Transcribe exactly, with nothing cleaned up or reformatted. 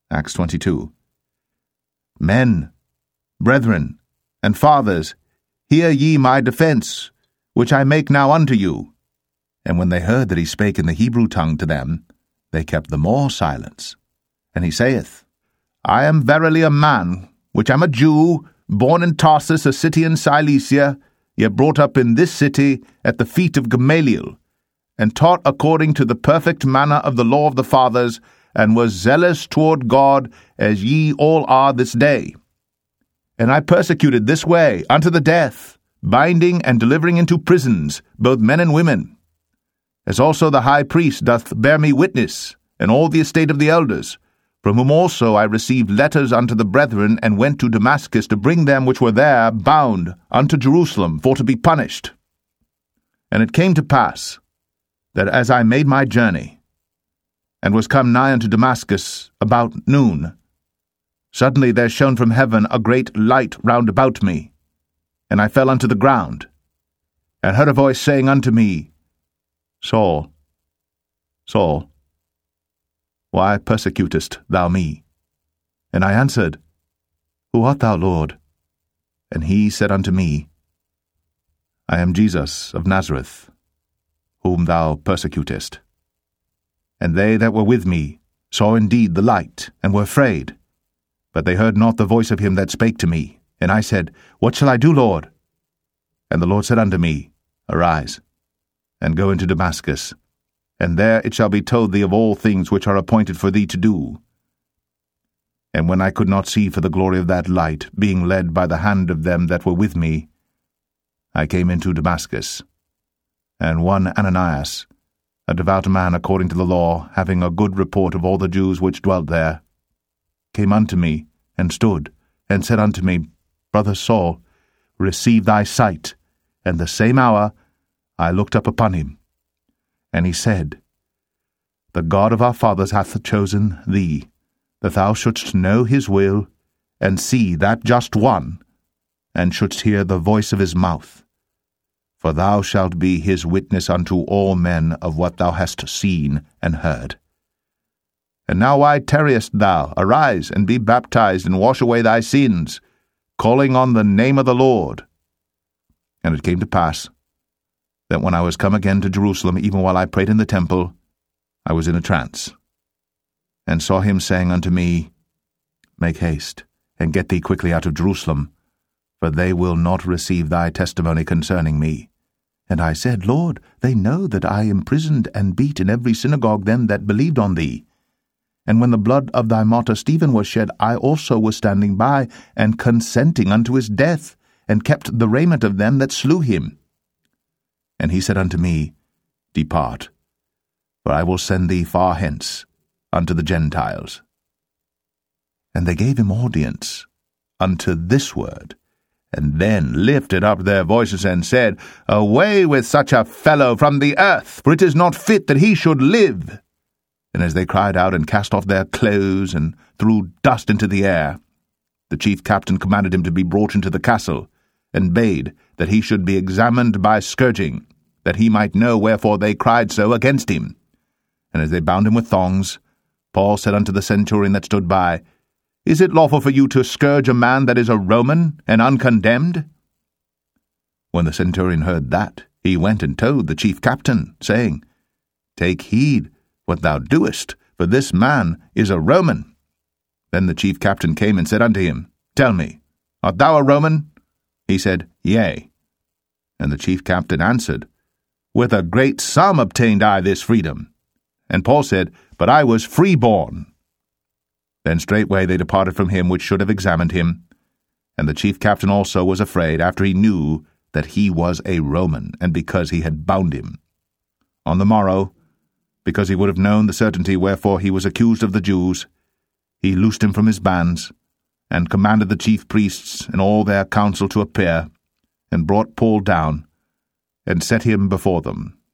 Acts twenty-two. Men, brethren, and fathers, hear ye my defence, which I make now unto you. And when they heard that he spake in the Hebrew tongue to them, they kept the more silence. And he saith, I am verily a man, which am a Jew, born in Tarsus, a city in Cilicia, yet brought up in this city at the feet of Gamaliel, and taught according to the perfect manner of the law of the fathers, and was zealous toward God, as ye all are this day. And I persecuted this way unto the death, binding and delivering into prisons both men and women. As also the high priest doth bear me witness, and all the estate of the elders, from whom also I received letters unto the brethren, and went to Damascus to bring them which were there bound unto Jerusalem for to be punished. And it came to pass, that as I made my journey, and was come nigh unto Damascus about noon, suddenly there shone from heaven a great light round about me, and I fell unto the ground, and heard a voice saying unto me, Saul, Saul, why persecutest thou me? And I answered, Who art thou, Lord? And he said unto me, I am Jesus of Nazareth, whom thou persecutest. And they that were with me saw indeed the light, and were afraid. But they heard not the voice of him that spake to me. And I said, What shall I do, Lord? And the Lord said unto me, Arise, and go into Damascus, and there it shall be told thee of all things which are appointed for thee to do. And when I could not see for the glory of that light, being led by the hand of them that were with me, I came into Damascus. And one Ananias, a devout man according to the law, having a good report of all the Jews which dwelt there, came unto me, and stood, and said unto me, Brother Saul, receive thy sight. And the same hour I looked up upon him. And he said, The God of our fathers hath chosen thee, that thou shouldst know his will, and see that just one, and shouldst hear the voice of his mouth. For thou shalt be his witness unto all men of what thou hast seen and heard. And now why tarriest thou? Arise, and be baptized, and wash away thy sins, calling on the name of the Lord. And it came to pass, that when I was come again to Jerusalem, even while I prayed in the temple, I was in a trance, and saw him saying unto me, Make haste, and get thee quickly out of Jerusalem, for they will not receive thy testimony concerning me. And I said, Lord, they know that I imprisoned and beat in every synagogue them that believed on thee. And when the blood of thy martyr Stephen was shed, I also was standing by, and consenting unto his death, and kept the raiment of them that slew him. And he said unto me, Depart, for I will send thee far hence unto the Gentiles. And they gave him audience unto this word, and then lifted up their voices and said, Away with such a fellow from the earth, for it is not fit that he should live. And as they cried out and cast off their clothes and threw dust into the air, the chief captain commanded him to be brought into the castle, and bade that he should be examined by scourging, that he might know wherefore they cried so against him. And as they bound him with thongs, Paul said unto the centurion that stood by, Is it lawful for you to scourge a man that is a Roman, and uncondemned? When the centurion heard that, he went and told the chief captain, saying, Take heed what thou doest, for this man is a Roman. Then the chief captain came and said unto him, Tell me, art thou a Roman? He said, Yea. And the chief captain answered, With a great sum obtained I this freedom. And Paul said, But I was freeborn. Then straightway they departed from him which should have examined him. And the chief captain also was afraid, after he knew that he was a Roman, and because he had bound him. On the morrow, because he would have known the certainty wherefore he was accused of the Jews, he loosed him from his bands, and commanded the chief priests and all their council to appear, and brought Paul down, and set him before them.